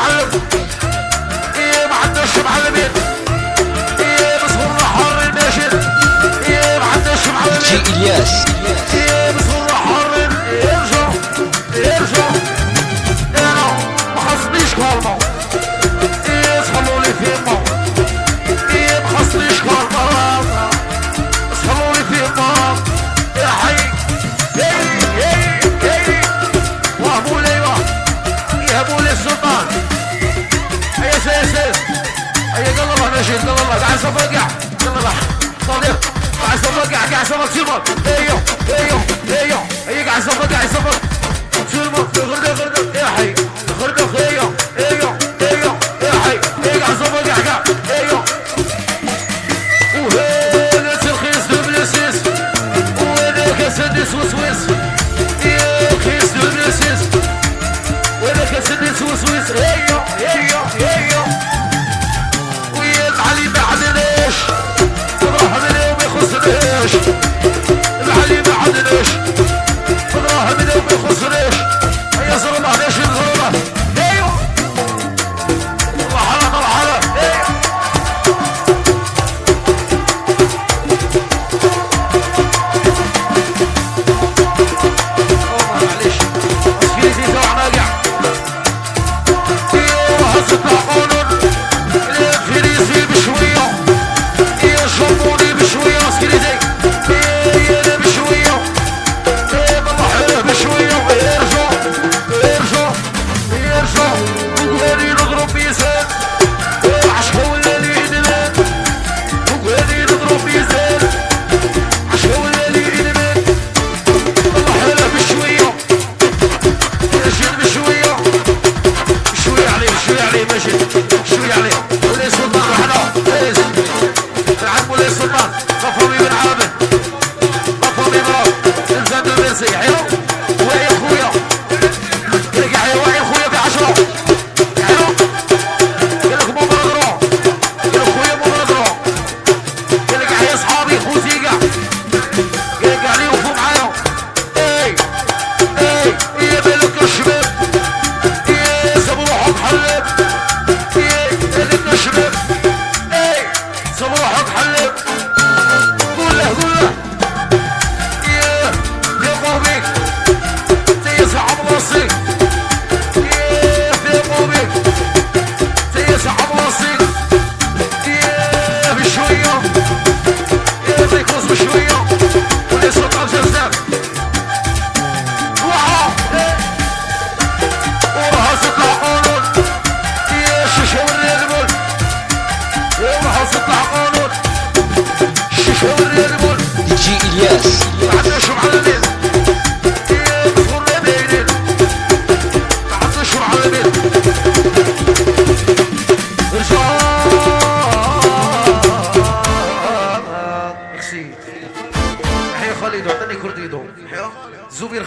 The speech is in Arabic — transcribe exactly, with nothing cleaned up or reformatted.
معلم ايه ما عندناش معلمين ايه بصورنا حر الناشد ايه ما عندناش معلمين جي الياس ايه بصورنا حر ارجع ارجع انا ما خصنيش كلمة ايه صلوا لي في الموت ايه ما خصنيش كلمة صلوا لي في الموت يا حي ايه ايه ايه وهبوا لي يهبوا لي السلطان هيا سيسيس هيا يلا الله ناشد يلا الله قاعد صفقع يلا الله صديق قاعد صفقع قاعد صفق سيبك ايوه ايوه ايوه هيا قاعد صفق قاعد صفق سيبك غردة غردة يا حي غردة ايوه ايوه ايوه يا حي هيا قاعد صفق قاعد ايوه وهنا ترخيص دوبلسيس وهنا كاسدس وسويس يا خيس دوبلسيس وهنا كاسدس وسويس ايوه ايوه ايوه ويا العلي ما عندناش دراهم اليوم ما يخصناش العلي ما عندناش دراهم اليوم ما يخصناش هيا زرمه ليش الزرمه ايوه مرحله مرحله ايوه معلش مسكينتي توعنا قاع ايوه هزت عقولن الانفليزي بشويه ايه شربوني بشويه مسكينتي ايه انا بشويه ايه بالله حلو بشويه ارجع ارجع ارجع وقولي نضرب ميزان ايه عشقه ولا لي ادمان وقولي نضرب ميزان عشقه ولا لي ادمان بالله حلو بشويه ماشي بشويه شويه عليه شويه عليه ماشي شويه عليه ولي سلطان وحده ليس العم ولي سلطان غفرمي بن عابد غفرمي مراد الزاد المرسي حلو وعي خويا رجع يا وعي خويا في عشرة حلو قالك مو بنضرو قالك خويا مو بنضرو قالك يا اصحابي خوزيقة قالك عليه وفو معايا اي اي يا بالك الشباب ايه سابوا روحك حلب ايه قالك الشباب ايه سابوا روحك حلب قول له قول له ايه يا قومي تيس عم راسي ايه في قومي تيس عم راسي ايه بشويه ايه بيكوز بشويه ولي سلطان جزام وعا ايه وراها تطلع قانون ايه الشيشه والريال وراها تطلع قانون الشيشه والريال جي الياس ما عندناش معلمين ايه بصورنا باينين ما عندناش معلمين ارجع اكسي حي خالد عطاني كرديدو زوبير